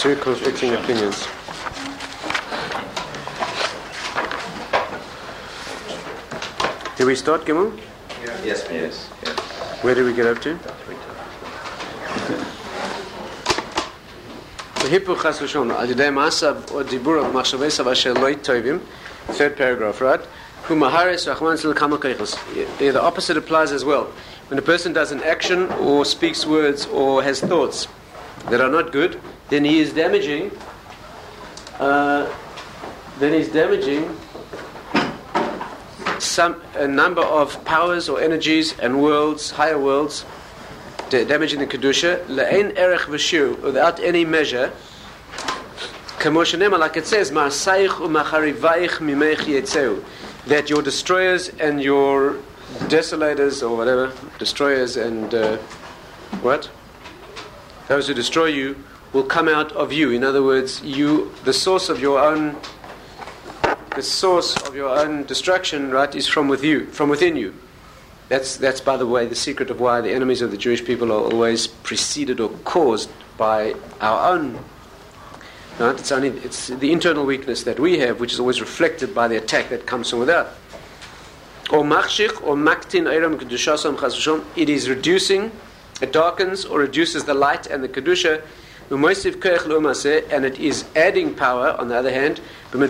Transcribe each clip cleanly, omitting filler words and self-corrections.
Two conflicting opinions. Did we start, Gimel? Yes. Where did we get up to? Third paragraph, right? The opposite applies as well. When a person does an action or speaks words or has thoughts that are not good, then he is damaging. A number of powers or energies and worlds, higher worlds, damaging the kedusha. Le'ein erech v'shir, without any measure. Like it says, that your destroyers and your desolators or whatever, destroyers and those who destroy you will come out of you. In other words, the source of your own destruction, right, is from within you. That's by the way the secret of why the enemies of the Jewish people are always preceded or caused by our own. Right? It's the internal weakness that we have, which is always reflected by the attack that comes from without. Or machshich or maktin eiram kedushasam chas. It is reducing, it darkens or reduces the light and the kedusha. And it is adding power. On the other hand, in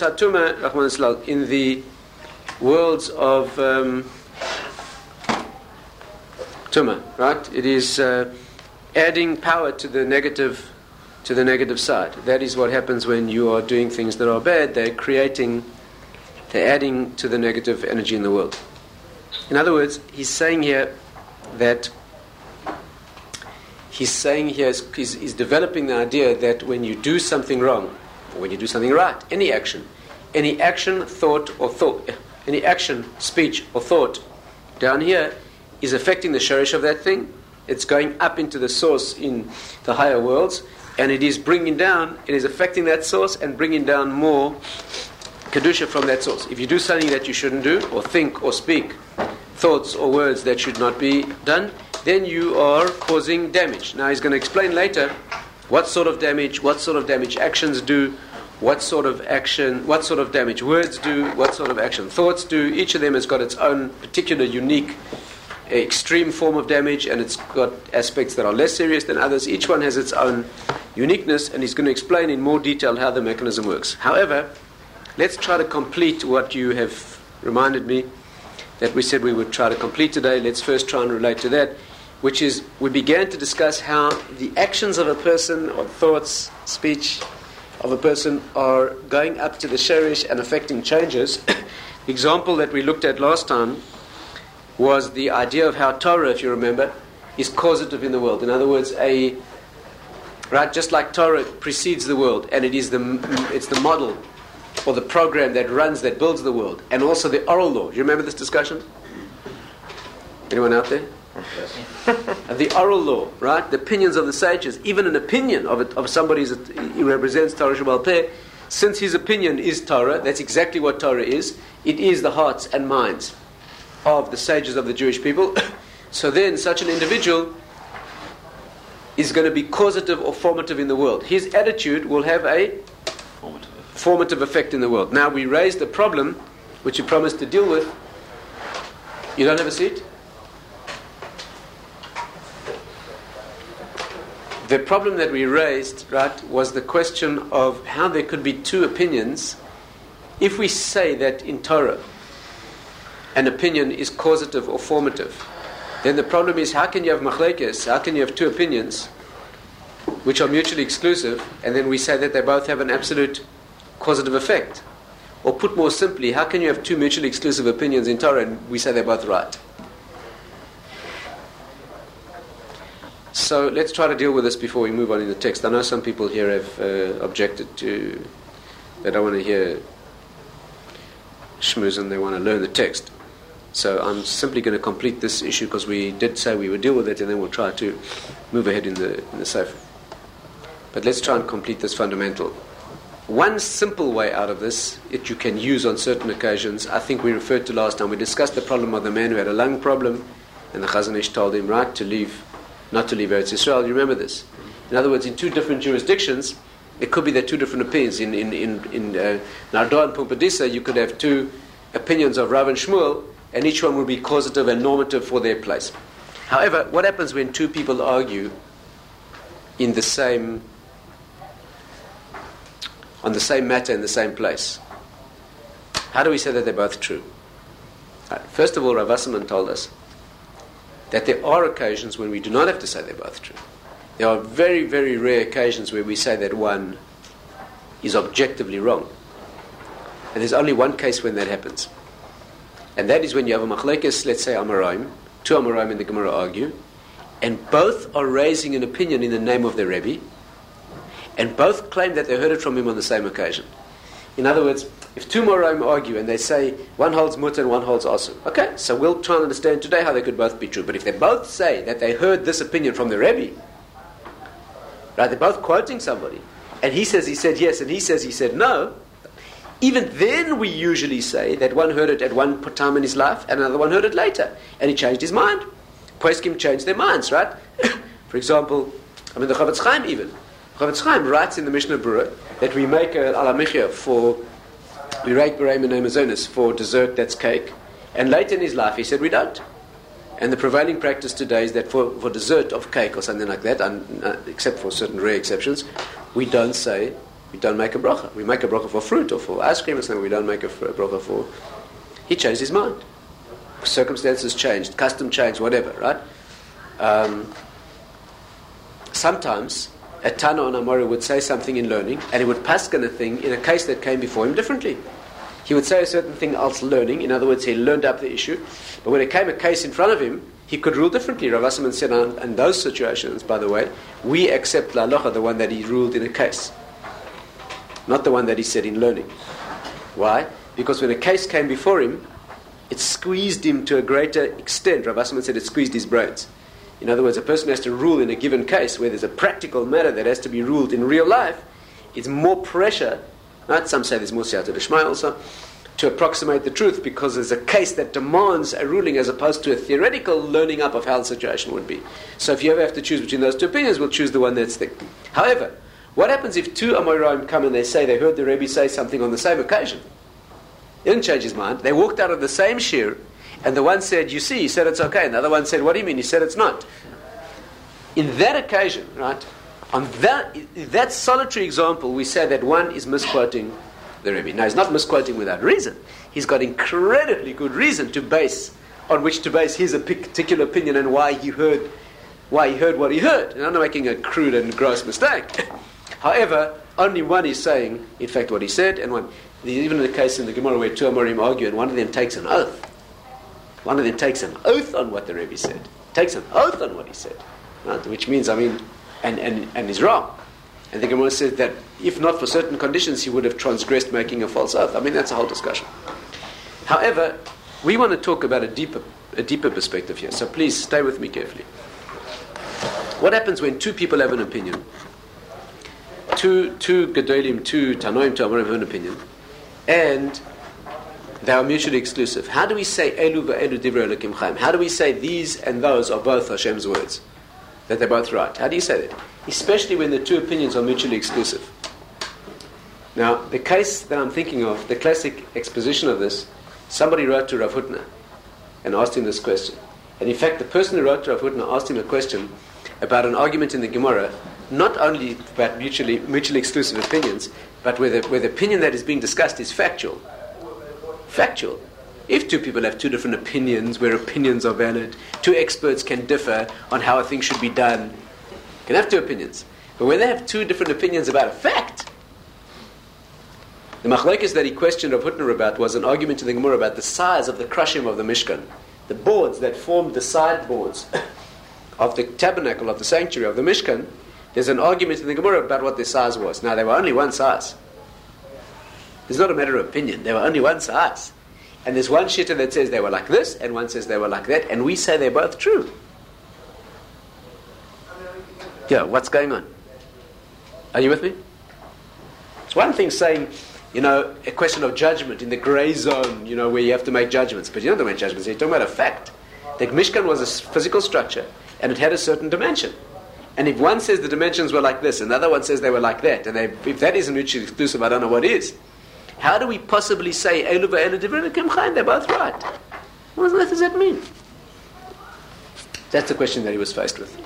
the worlds of Tuma, right? It is adding power to the negative side. That is what happens when you are doing things that are bad. They're adding to the negative energy in the world. In other words, he's saying here he's developing the idea that when you do something wrong, or when you do something right, any action, speech or thought, down here is affecting the shorish of that thing. It's going up into the source in the higher worlds, and it is affecting that source and bringing down more kedusha from that source. If you do something that you shouldn't do, or think or speak thoughts or words that should not be done, then you are causing damage. Now he's going to explain later what sort of damage actions do, what sort of damage words do, what sort of action thoughts do. Each of them has got its own particular unique extreme form of damage, and it's got aspects that are less serious than others. Each one has its own uniqueness, and he's going to explain in more detail how the mechanism works. However, let's try to complete what you have reminded me that we said we would try to complete today. Let's first try and relate to that, which is we began to discuss how the actions of a person or thoughts, speech of a person are going up to the sherish and affecting changes. The example that we looked at last time was the idea of how Torah, if you remember, is causative in the world. In other words, just like Torah precedes the world, and it's the model or the program that builds the world, and also the oral law. Do you remember this discussion? Anyone out there? Yes. The oral law, right? The opinions of the sages, even an opinion of somebody he represents Torah Sheba'al Peh, since his opinion is Torah, that's exactly what Torah is. It is the hearts and minds of the sages of the Jewish people. So then such an individual is going to be causative or formative in the world. His attitude will have a formative effect in the world. Now we raised the problem which you promised to deal with. You don't have a seat? The problem that we raised, right, was the question of how there could be two opinions. If we say that in Torah an opinion is causative or formative, then the problem is how can you have machlekes, how can you have two opinions which are mutually exclusive, and then we say that they both have an absolute causative effect? Or put more simply, how can you have two mutually exclusive opinions in Torah and we say they're both right? So let's try to deal with this before we move on in the text. I know some people here have objected to, they don't want to hear shmooze and they want to learn the text. So I'm simply going to complete this issue because we did say we would deal with it, and then we'll try to move ahead in the Sefer. But let's try and complete this fundamental. One simple way out of this, that you can use on certain occasions, I think we referred to last time. We discussed the problem of the man who had a lung problem, and the Chazon Ish told him, not to leave Eretz Yisrael. You remember this? In other words, in two different jurisdictions, It could be that two different opinions. In Nardo and Pumbedisa, you could have two opinions of Rav and Shmuel, and each one would be causative and normative for their place. However, what happens when two people argue on the same matter in the same place? How do we say that they're both true? First of all, Rav Wasserman told us that there are occasions when we do not have to say they're both true. There are very, very rare occasions where we say that one is objectively wrong. And there's only one case when that happens. And that is when you have a machlekes, let's say Amoraim, two Amoraim in the Gemara argue, and both are raising an opinion in the name of their Rebbe, and both claim that they heard it from him on the same occasion. In other words, if two Amoraim argue and they say one holds mutter and one holds asu, okay, so we'll try and understand today how they could both be true. But if they both say that they heard this opinion from the Rebbe, right, they're both quoting somebody, and he says he said yes, and he says he said no, even then we usually say that one heard it at one time in his life and another one heard it later, and he changed his mind. Poskim changed their minds, right? For example, the Chavetz Chaim even. Chavetz Chaim writes in the Mishnah Berurah that we make a alamichya we rake Bereim and Amazonas for dessert that's cake, and later in his life he said we don't. And the prevailing practice today is that for dessert of cake or something like that, except for certain rare exceptions, we don't make a bracha. We make a bracha for fruit or for ice cream or something. We don't make a bracha for... He changed his mind. Circumstances changed, custom changed, whatever, right? Sometimes a Tana or Amora would say something in learning, and he would paskin a thing in a case that came before him differently. He would say a certain thing else learning, in other words, he learned up the issue, but when it came a case in front of him, he could rule differently. Rav Wasserman said, in those situations, by the way, we accept la halacha, the one that he ruled in a case, not the one that he said in learning. Why? Because when a case came before him, it squeezed him to a greater extent. Rav Wasserman said it squeezed his brains. In other words, a person has to rule in a given case where there's a practical matter that has to be ruled in real life. It's more pressure, right? Some say there's more siyata d'shmaya also, to approximate the truth because there's a case that demands a ruling as opposed to a theoretical learning up of how the situation would be. So if you ever have to choose between those two opinions, we'll choose the one that's thick. However, what happens if two Amoraim come and they say they heard the Rebbe say something on the same occasion? He didn't change his mind. They walked out of the same shir, and the one said, you see, he said it's okay. And the other one said, what do you mean? He said it's not. In that occasion, right, on that solitary example, we say that one is misquoting the Rebbe. Now, he's not misquoting without reason. He's got incredibly good reason on which to base his particular opinion and why he heard what he heard. And I'm not making a crude and gross mistake. However, only one is saying, in fact, what he said, and one. Even in the case in the Gemara where two Amorim argue, and one of them takes an oath. One of them takes an oath on what the Rebbe said. Takes an oath on what he said. Right? Which means, and is wrong. And the Gemara says that if not for certain conditions, he would have transgressed making a false oath. That's a whole discussion. However, we want to talk about a deeper perspective here. So please stay with me carefully. What happens when two people have an opinion? Two Gedolim, two Tanoim, two Amorim have an opinion, and they are mutually exclusive. How do we say Elu ve'elu divrei Elokim Chaim? How do we say these and those are both Hashem's words? That they're both right? How do you say that? Especially when the two opinions are mutually exclusive. Now, the case that I'm thinking of, the classic exposition of this, somebody wrote to Rav Hutner and asked him this question. And in fact, the person who wrote to Rav Hutner asked him a question about an argument in the Gemara, not only about mutually exclusive opinions, but where the opinion that is being discussed is factual. Factual. If two people have two different opinions, where opinions are valid, two experts can differ on how a thing should be done, can have two opinions. But when they have two different opinions about a fact, the machlekes that he questioned Rav Hutner about was an argument in the Gemara about the size of the krushim of the Mishkan, the boards that formed the sideboards of the tabernacle of the sanctuary of the Mishkan. There's an argument in the Gemara about what their size was. Now, they were only one size. It's not a matter of opinion. They were only one size. And there's one shitta that says they were like this, and one says they were like that, and we say they're both true. Yeah, what's going on? Are you with me? It's one thing saying, a question of judgment in the grey zone, where you have to make judgments. But you don't make judgments. You're talking about a fact. The Mishkan was a physical structure, and it had a certain dimension. And if one says the dimensions were like this, another one says they were like that, and if that isn't mutually exclusive, I don't know what is. How do we possibly say Elu v'Elu Divrin Kem Chaim? They're both right. What does that mean? That's the question that he was faced with.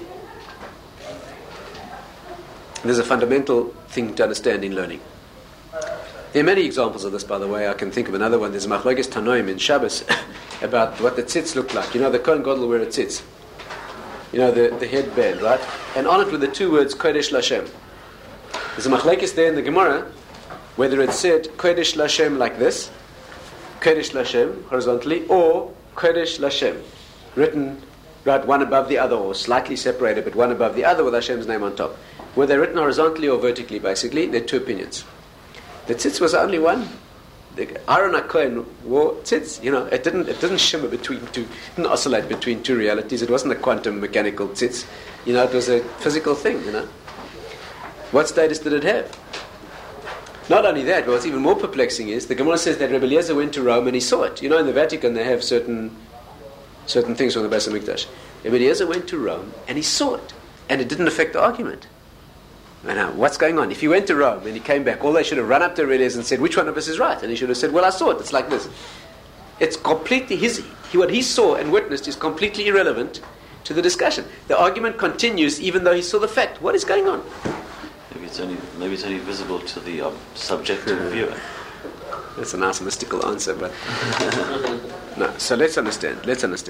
There's a fundamental thing to understand in learning. There are many examples of this, by the way. I can think of another one. There's a Machlokes Tanoim in Shabbos about what the tzitz look like. You know, the Kohen Gadol wear a tzitz. You know, the headband, right? And on it were the two words, Kodesh Lashem. There's a Machlokes there in the Gemara, whether it said Kodesh Lashem like this, Kodesh Lashem, horizontally, or Kodesh Lashem, written right one above the other, or slightly separated, but one above the other with Hashem's name on top. Were they written horizontally or vertically, basically? There are two opinions. The tzitz was only one. Aaron HaKohen wore tzitz. You know, it didn't shimmer between two, it didn't oscillate between two realities. It wasn't a quantum mechanical tzitz. You know, it was a physical thing, you know. What status did it have? Not only that, but what's even more perplexing is, the Gemara says that Rebbe Eliezer went to Rome and he saw it. You know, in the Vatican they have certain things from the Beis HaMikdash. Rebbe Eliezer went to Rome and he saw it. And it didn't affect the argument. Now, what's going on? If he went to Rome and he came back, all they should have run up to Rebbe Eliezer and said, which one of us is right? And he should have said, well, I saw it. It's like this. It's completely what he saw and witnessed is completely irrelevant to the discussion. The argument continues even though he saw the fact. What is going on? Maybe it's only visible to the subjective viewer. That's a nice mystical answer, but no. So let's understand.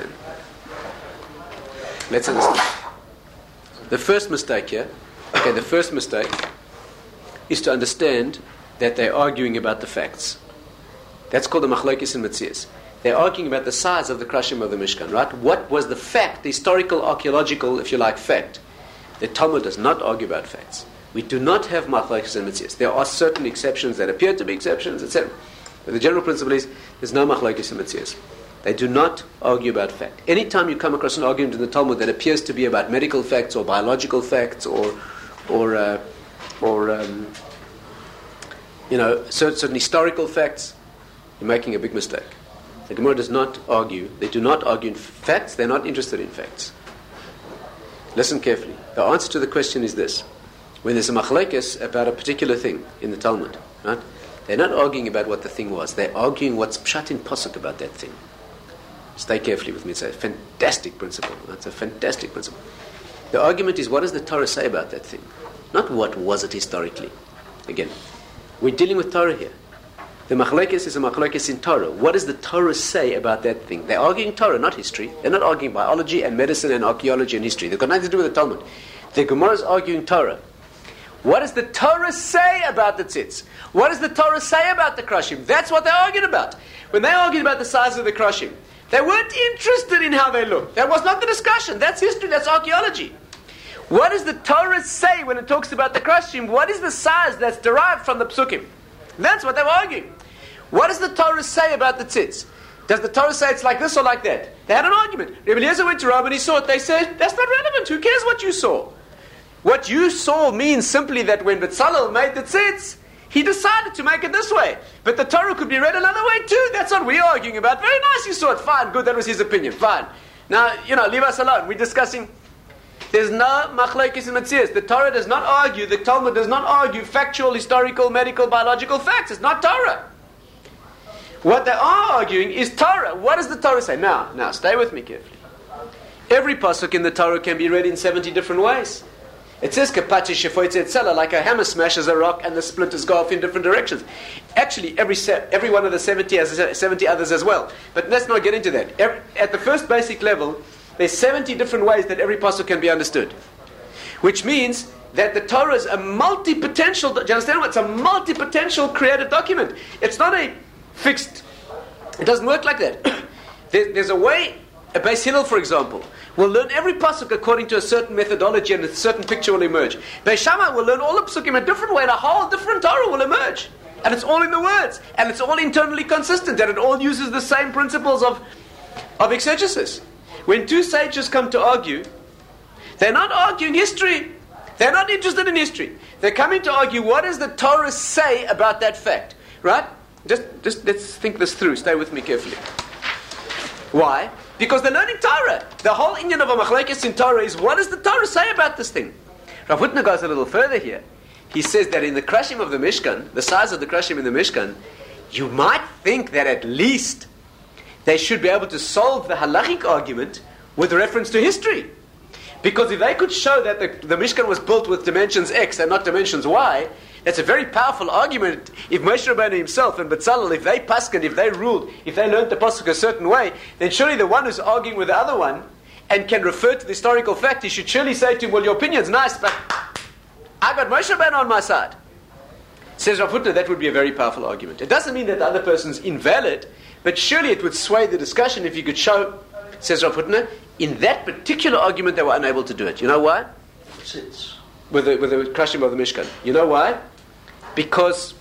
The first mistake here. Okay, the first mistake is to understand that they're arguing about the facts. That's called the Machlokes in Metzias. They're arguing about the size of the Krashim of the Mishkan, right? What was the fact, the historical, archaeological, if you like, fact? The Talmud does not argue about facts. We do not have Machlokes in Metzias. There are certain exceptions that appear to be exceptions, etc. But the general principle is there's no Machlokes in Metzias. They do not argue about fact. Anytime you come across an argument in the Talmud that appears to be about medical facts or biological facts or certain historical facts, you're making a big mistake. The Gemara does not argue. They do not argue in facts. They're not interested in facts. Listen carefully. The answer to the question is this. When there's a machlekes about a particular thing in the Talmud, right? They're not arguing about what the thing was. They're arguing what's pshat in pasuk about that thing. Stay carefully with me. It's a fantastic principle. That's a fantastic principle. The argument is, what does the Torah say about that thing? Not what was it historically. Again, we're dealing with Torah here. The machlekes is a machlekes in Torah. What does the Torah say about that thing? They're arguing Torah, not history. They're not arguing biology and medicine and archaeology and history. They've got nothing to do with the Talmud. The Gemara is arguing Torah. What does the Torah say about the tzitz? What does the Torah say about the krashim? That's what they're arguing about. When they argued about the size of the krashim, they weren't interested in how they look. That was not the discussion. That's history, that's archaeology. What does the Torah say when it talks about the krashim? What is the size that's derived from the psukim? That's what they were arguing. What does the Torah say about the tzitz? Does the Torah say it's like this or like that? They had an argument. Rebbe Eliezer went to Rome and he saw it. They said, that's not relevant. Who cares what you saw? What you saw means simply that when Betzalel made the tzitz, he decided to make it this way. But the Torah could be read another way too. That's what we're arguing about. Very nice, you saw it. Fine, good, that was his opinion. Fine. Now, leave us alone. We're discussing. There's no machlokes in Metzias. The Torah does not argue, the Talmud does not argue factual, historical, medical, biological facts. It's not Torah. What they are arguing is Torah. What does the Torah say? Now, stay with me carefully. Every pasuk in the Torah can be read in 70 different ways. It says, Kapachi shefoitze etzela, like a hammer smashes a rock and the splinters go off in different directions. Actually, every one of the 70 has 70 others as well. But let's not get into that. At the first basic level, there's 70 different ways that every pasuk can be understood. Which means that the Torah is a multi-potential, do you understand what? It's a multi-potential created document. It's not a fixed, it doesn't work like that. There's a way, a Beis Hillel, for example, will learn every pasuk according to a certain methodology and a certain picture will emerge. Beis Shammai will learn all the pasukim a different way and a whole different Torah will emerge. And it's all in the words. And it's all internally consistent and it all uses the same principles of exegesis. When two sages come to argue, they're not arguing history. They're not interested in history. They're coming to argue what does the Torah say about that fact. Right? Just let's think this through. Stay with me carefully. Why? Because they're learning Torah. The whole Indian of a machlekes in Torah is what does the Torah say about this thing? Rav Hutner goes a little further here. He says that in the Krashim of the Mishkan, the size of the Krashim in the Mishkan, you might think that at least they should be able to solve the halachic argument with reference to history. Because if they could show that the Mishkan was built with dimensions X and not dimensions Y, that's a very powerful argument. If Moshe Rabbeinu himself and Betzalel, if they paskened, if they ruled, if they learned the pasuk a certain way, then surely the one who's arguing with the other one and can refer to the historical fact, he should surely say to him, well, your opinion's nice, but I got Moshe Rabbeinu on my side. Says Rav Hutner, that would be a very powerful argument. It doesn't mean that the other person's invalid, but surely it would sway the discussion if you could show, says Rav Hutner, in that particular argument they were unable to do it. You know why? With the Krashim of the Mishkan. You know why? Because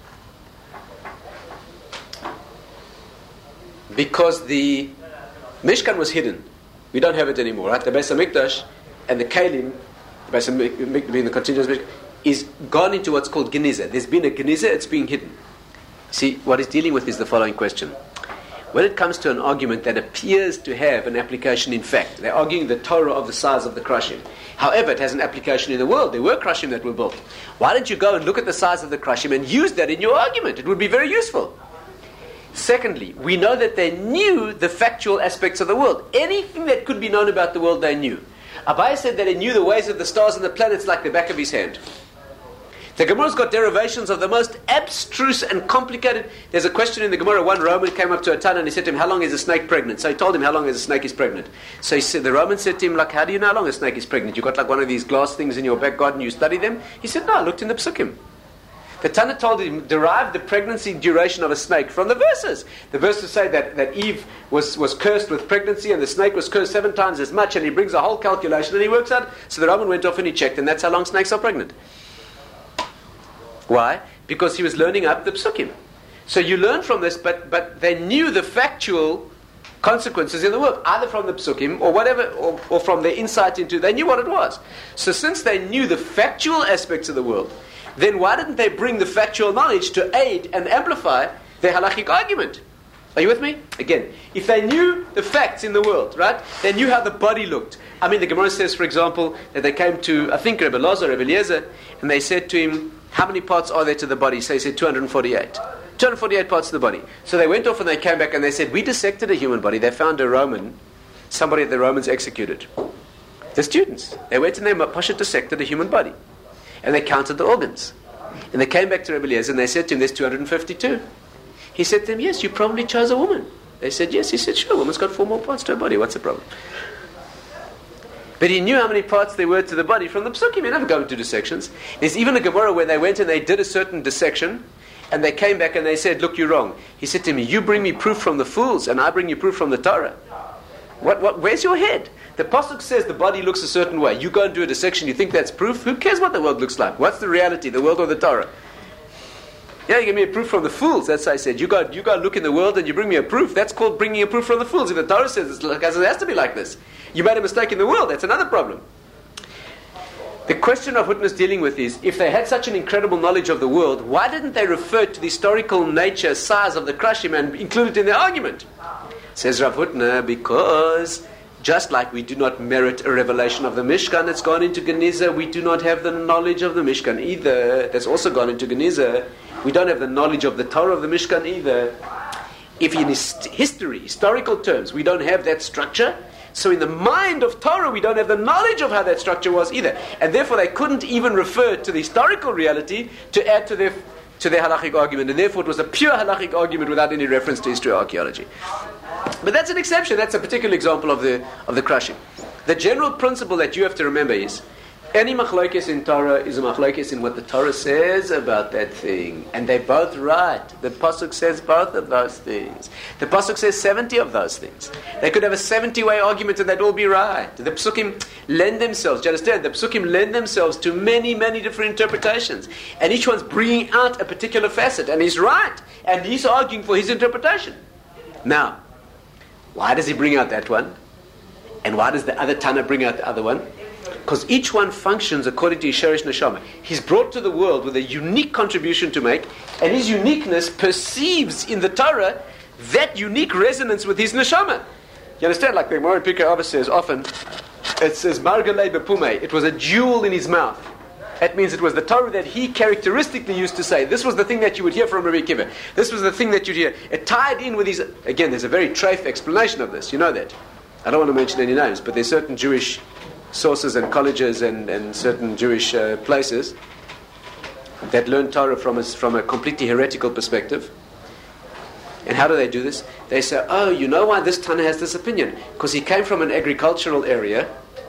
the Mishkan was hidden. We don't have it anymore, right? The Beis HaMikdash and the Kalim, the Beis HaMikdash being the continuous Mishkan, is gone into what's called Geniza. There's been a Geniza, it's being hidden. See, what he's dealing with is the following question. When it comes to an argument that appears to have an application in fact, they're arguing the Torah of the size of the Krashim. However, it has an application in the world. There were Krashim that were built. Why don't you go and look at the size of the Krashim and use that in your argument? It would be very useful. Secondly, we know that they knew the factual aspects of the world. Anything that could be known about the world, they knew. Abai said that he knew the ways of the stars and the planets like the back of his hand. The Gemara's got derivations of the most abstruse and complicated. There's a question in the Gemara. One Roman came up to a Tana and he said to him, how long is a snake pregnant? So he told him how long is a snake is pregnant. So he said, the Roman said to him, like, how do you know how long a snake is pregnant? You got like one of these glass things in your back garden, you study them? He said, no, I looked in the Psukim. The Tana told him, derive the pregnancy duration of a snake from the verses. The verses say that Eve was cursed with pregnancy and the snake was cursed 7 times as much, and he brings a whole calculation and he works out. So the Roman went off and he checked, and that's how long snakes are pregnant. Why? Because he was learning up the Psukim. So you learn from this, but they knew the factual consequences in the world, either from the Psukim or whatever, or from their insight into, they knew what it was. So since they knew the factual aspects of the world, then why didn't they bring the factual knowledge to aid and amplify their halachic argument? Are you with me? Again, if they knew the facts in the world, right, they knew how the body looked. I mean, the Gemara says, for example, that they came to, I think, Rebbe Lazar, Rebbe Eliezer, and they said to him, how many parts are there to the body? So he said 248. 248 parts to the body. So they went off and they came back and they said, we dissected a human body. They found a Roman, somebody that the Romans executed. The students. They went and they Pasha dissected a human body. And they counted the organs. And they came back to Rebbe Eliezer and they said to him, there's 252. He said to them, yes, you probably chose a woman. They said, yes. He said, sure, a woman's got 4 more parts to her body. What's the problem? But he knew how many parts there were to the body from the Psukim. He never go into dissections. There's even a Gemara where they went and they did a certain dissection, and they came back and they said, look, you're wrong. He said to me, you bring me proof from the fools, and I bring you proof from the Torah. Where's your head? The Pasuk says the body looks a certain way. You go and do a dissection, you think that's proof? Who cares what the world looks like? What's the reality, the world or the Torah? Yeah, you give me a proof from the fools. That's what I said. You go look in the world and you bring me a proof. That's called bringing a proof from the fools. If the Torah says it has to be like this. You made a mistake in the world. That's another problem. The question of Hutner's dealing with is, if they had such an incredible knowledge of the world, why didn't they refer to the historical nature, size of the Krashim and include it in their argument? Says Rav Hutner, because just like we do not merit a revelation of the Mishkan that's gone into Geniza, we do not have the knowledge of the Mishkan either. That's also gone into Geniza. We don't have the knowledge of the Torah of the Mishkan either. If in historical terms, we don't have that structure, so in the mind of Torah, we don't have the knowledge of how that structure was either. And therefore, they couldn't even refer to the historical reality to add to their halachic argument. And therefore, it was a pure halachic argument without any reference to history or archaeology. But that's an exception. That's a particular example of the Krashim. The general principle that you have to remember is, any machlokes in Torah is a machlokes in what the Torah says about that thing. And they're both right. The Pasuk says both of those things. The Pasuk says 70 of those things. They could have a 70-way argument and they'd all be right. The Psukim lend themselves, do you understand? The Psukim lend themselves to many, many different interpretations. And each one's bringing out a particular facet. And he's right. And he's arguing for his interpretation. Now, why does he bring out that one? And why does the other Tana bring out the other one? Because each one functions according to his Sheresh Neshama. He's brought to the world with a unique contribution to make, and his uniqueness perceives in the Torah that unique resonance with his Neshama. You understand? Like the Gemara in Pirkei Avos says often, it says, Margalei bepume, it was a jewel in his mouth. That means it was the Torah that he characteristically used to say. This was the thing that you would hear from Rabbi Akiva. This was the thing that you'd hear. It tied in with his... Again, there's a very treif explanation of this. You know that. I don't want to mention any names, but there's certain Jewish sources and colleges and certain Jewish places that learn Torah from a completely heretical perspective. And how do they do this? They say, oh, you know why this Tana has this opinion? Because he came from an agricultural area,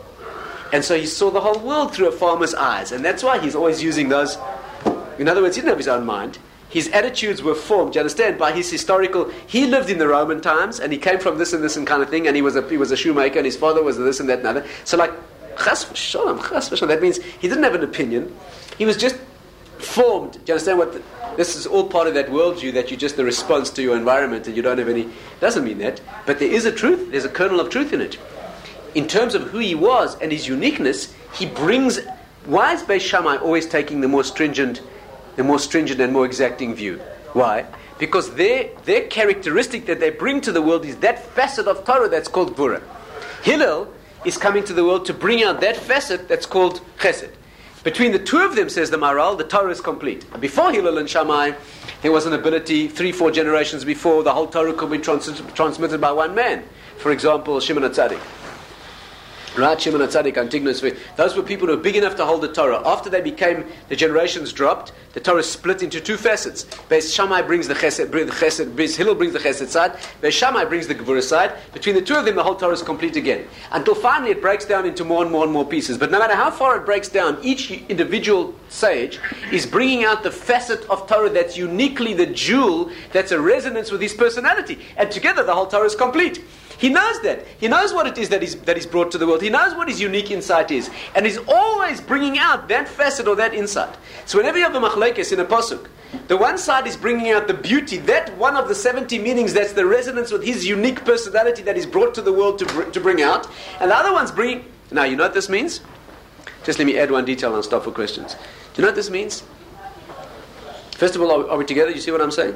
and so he saw the whole world through a farmer's eyes. And that's why he's always using those... In other words, he didn't have his own mind. His attitudes were formed, do you understand, by his historical... He lived in the Roman times, and he came from this and this and kind of thing, and he was a shoemaker, and his father was this and that and other. So like, chas v'sholom, that means he didn't have an opinion. He was just formed. Do you understand what... This is all part of that worldview that you're just the response to your environment and you don't have any... Doesn't mean that. But there is a truth. There's a kernel of truth in it. In terms of who he was and his uniqueness, he brings... Why is Beis Shammai always taking the more stringent and more exacting view? Why? Because their characteristic that they bring to the world is that facet of Torah that's called Gvura. Hillel is coming to the world to bring out that facet that's called Chesed. Between the two of them, says the Maharal, the Torah is complete. Before Hillel and Shammai, there was an ability, 3-4 generations before, the whole Torah could be transmitted by one man. For example, Shimon HaTzadik. Right, Shimon HaTzadik, Antigonus, those were people who were big enough to hold the Torah. After they became, the generations dropped, the Torah split into two facets. Beis Shammai brings the Chesed, Beis Hillel brings the Chesed side, Beis Shammai brings the Gevurah side. Between the two of them, the whole Torah is complete again. Until finally it breaks down into more and more and more pieces. But no matter how far it breaks down, each individual sage is bringing out the facet of Torah that's uniquely the jewel, that's a resonance with his personality. And together the whole Torah is complete. He knows that. He knows what it is that he's brought to the world. He knows what his unique insight is. And he's always bringing out that facet or that insight. So whenever you have a machlekes in a pasuk, the one side is bringing out the beauty, that one of the 70 meanings that's the resonance with his unique personality that he's brought to the world to bring out. And the other one's bringing... Now, you know what this means? Just let me add one detail and I'll stop for questions. Do you know what this means? First of all, are we together? You see what I'm saying?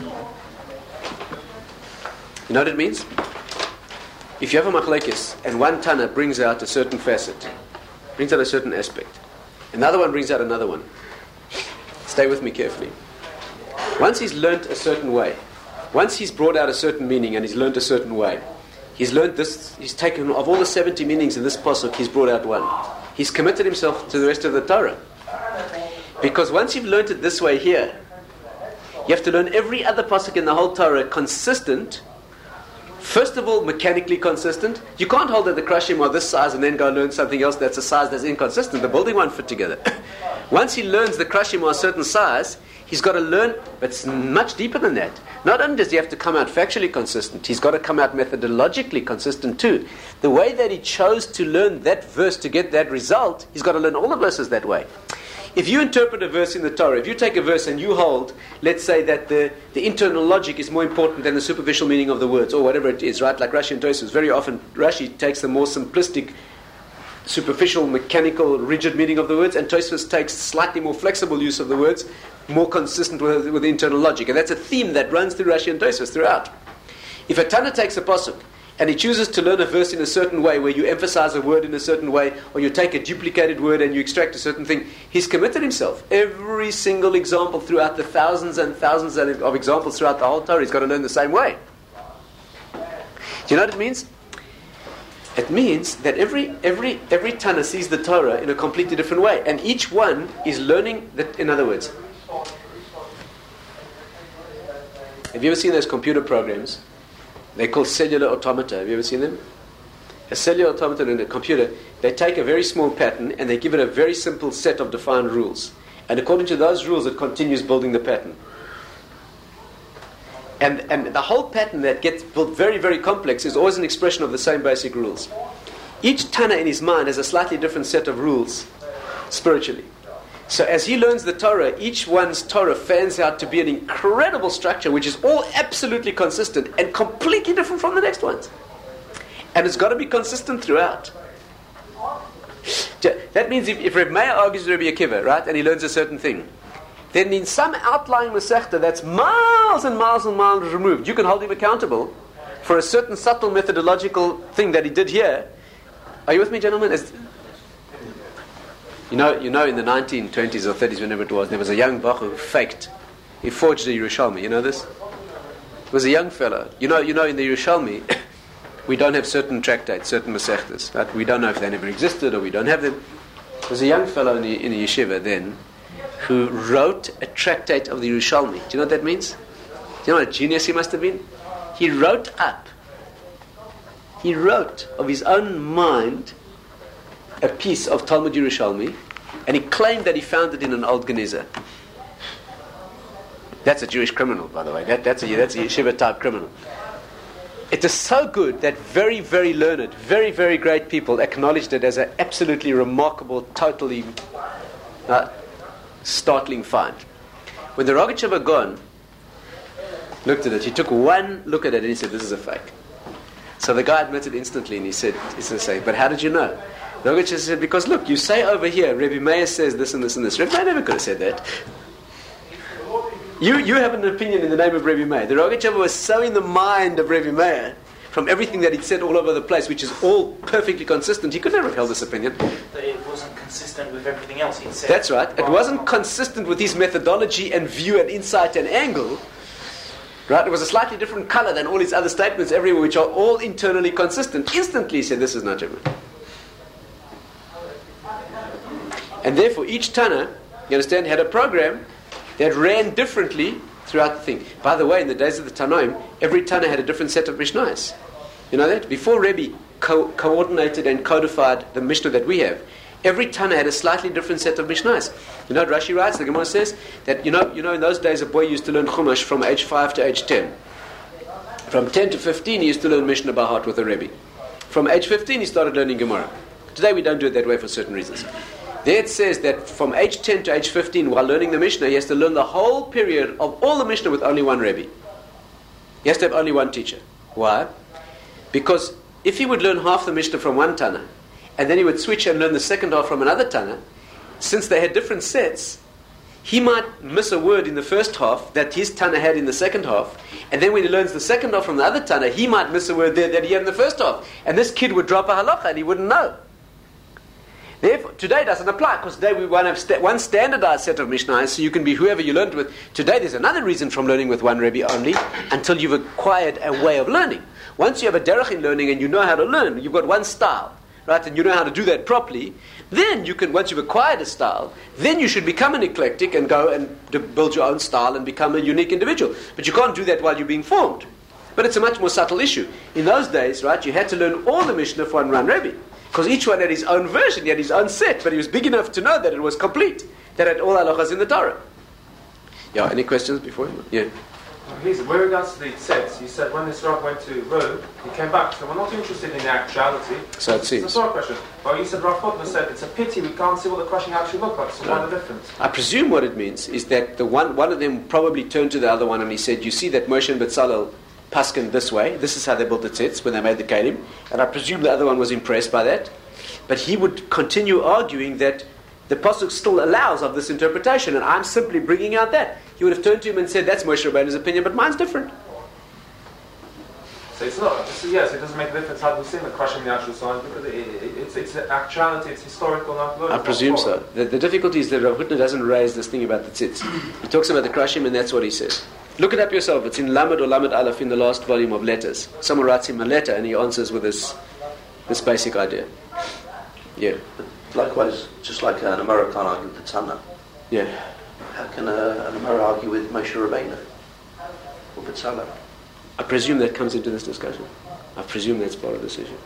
You know what it means? If you have a machlekes and one Tana brings out a certain facet, brings out a certain aspect, another one brings out another one, stay with me carefully. Once he's learnt a certain way, once he's brought out a certain meaning and he's learnt a certain way, he's learnt this, he's taken, of all the 70 meanings in this pasuk, he's brought out one. He's committed himself to the rest of the Torah. Because once you've learnt it this way here, you have to learn every other pasuk in the whole Torah consistent. First of all, mechanically consistent. You can't hold that the krashim are this size and then go learn something else that's a size that's inconsistent. The building won't fit together. Once he learns the krashim are a certain size, he's got to learn, but it's much deeper than that. Not only does he have to come out factually consistent, he's got to come out methodologically consistent too. The way that he chose to learn that verse to get that result, he's got to learn all the verses that way. If you interpret a verse in the Torah, if you take a verse and you hold, let's say that the internal logic is more important than the superficial meaning of the words, or whatever it is, right? Like Rashi and Tosfos, very often Rashi takes the more simplistic, superficial, mechanical, rigid meaning of the words, and Tosfos takes slightly more flexible use of the words, more consistent with the internal logic. And that's a theme that runs through Rashi and Tosfos throughout. If a Tana takes a pasuk, and he chooses to learn a verse in a certain way, where you emphasize a word in a certain way, or you take a duplicated word and you extract a certain thing, he's committed himself. Every single example throughout the thousands and thousands of examples throughout the whole Torah, he's got to learn the same way. Do you know what it means? It means that every Tana sees the Torah in a completely different way, and each one is learning that. In other words, have you ever seen those computer programs? They're called cellular automata. Have you ever seen them? A cellular automata in a computer, they take a very small pattern and they give it a very simple set of defined rules. And according to those rules, it continues building the pattern. And the whole pattern that gets built very, very complex is always an expression of the same basic rules. Each Tana in his mind has a slightly different set of rules spiritually. So as he learns the Torah, each one's Torah fans out to be an incredible structure which is all absolutely consistent and completely different from the next ones. And it's got to be consistent throughout. That means if Reb Meir argues with Rabbi Akiva, right, and he learns a certain thing, then in some outlying Masechta that's miles and miles and miles removed, you can hold him accountable for a certain subtle methodological thing that he did here. Are you with me, gentlemen? You know, in the 1920s or 30s, whenever it was, there was a young Bach who faked. He forged the Yerushalmi. You know this? It was a young fellow. You know, in the Yerushalmi, we don't have certain tractates, certain Masechtas. Right? We don't know if they never existed or we don't have them. There was a young fellow in the yeshiva then who wrote a tractate of the Yerushalmi. Do you know what that means? Do you know what a genius he must have been? He wrote of his own mind a piece of Talmud Yerushalmi, and he claimed that he found it in an old Geniza. That's a Jewish criminal, by the way. That's a yeshiva type criminal. It is so good that very, very learned, very, very great people acknowledged it as an absolutely remarkable, totally startling find. When the Rogatchover Gaon looked at it, he took one look at it and he said, "This is a fake." So the guy admitted instantly, and he said, "But how did you know?" The Rogatchover said, "Because look, you say over here, Rebbe Meir says this and this and this. Rebbe Meir never could have said that. You have an opinion in the name of Rebbe Meir." The Rogatchover was so in the mind of Rebbe Meir from everything that he'd said all over the place, which is all perfectly consistent. He could never have held this opinion. That it wasn't consistent with everything else he'd said. That's right. It wasn't consistent with his methodology and view and insight and angle. Right? It was a slightly different color than all his other statements everywhere, which are all internally consistent. Instantly he said, "This is not German." And therefore each Tana, you understand, had a program that ran differently throughout the thing. By the way, in the days of the Tanoim, every Tana had a different set of Mishnahs. You know that? Before Rebbe coordinated and codified the Mishnah that we have, every Tana had a slightly different set of Mishnahs. You know what Rashi writes? The Gemara says that, you know, in those days a boy used to learn Chumash from age 5 to age 10. From 10 to 15 he used to learn Mishnah by heart with a Rebbe. From age 15 he started learning Gemara. Today we don't do it that way for certain reasons. There it says that from age 10 to age 15, while learning the Mishnah, he has to learn the whole period of all the Mishnah with only one Rebbe. He has to have only one teacher. Why? Because if he would learn half the Mishnah from one Tana, and then he would switch and learn the second half from another Tana, since they had different sets, he might miss a word in the first half that his Tana had in the second half, and then when he learns the second half from the other Tana, he might miss a word there that he had in the first half. And this kid would drop a halacha and he wouldn't know. Therefore, today doesn't apply, because today we want to have one standardized set of Mishnahs, so you can be whoever you learned with. Today there's another reason from learning with one Rebbe only, until you've acquired a way of learning. Once you have a derech in learning and you know how to learn, you've got one style, right, and you know how to do that properly, then you can, once you've acquired a style, then you should become an eclectic and go and build your own style and become a unique individual. But you can't do that while you're being formed. But it's a much more subtle issue. In those days, right, you had to learn all the Mishnah for one Rebbe. Because each one had his own version, he had his own set, but he was big enough to know that it was complete, that had all halachas in the Torah. Yeah, any questions before? Yeah. With regards to the sets, you said when this Rav went to Rome, he came back, so we're not interested in the actuality. So it seems. It's a question. Well, you said Rav Hutner said it's a pity we can't see what the crushing actually looked like, so what's the difference? I presume what it means is that one of them probably turned to the other one and he said, "You see that Moshe and Betzalel paskin this way, this is how they built the tzitz when they made the kelim," and I presume the other one was impressed by that, but he would continue arguing that the pasuk still allows of this interpretation, and I'm simply bringing out that. He would have turned to him and said, "That's Moshe Rabbeinu's opinion, but mine's different." So it's not. So yes, it doesn't make a difference how we see the crushing the actual sign, because it's actuality, it's historical, not I presume so. The difficulty is that Rav Hutner doesn't raise this thing about the tzitz. He talks about the crushing, and that's what he says. Look it up yourself. It's in Lamed or Lamed Aleph in the last volume of letters. Someone writes him a letter and he answers with this basic idea. Yeah. Likewise, just like an Amora can't argue with the Tana. Yeah. How can an Amora argue with Moshe Rabbeinu or Betzalel? I presume that comes into this discussion. I presume that's part of this issue.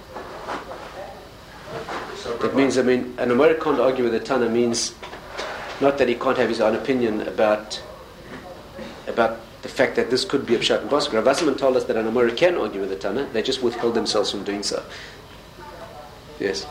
That means, an Amora can't argue with the Tana means not that he can't have his own opinion about the fact that this could be a pshat and pasuk. Rav Wasserman told us that an Amora can argue with the Tana, they just withheld themselves from doing so. Yes.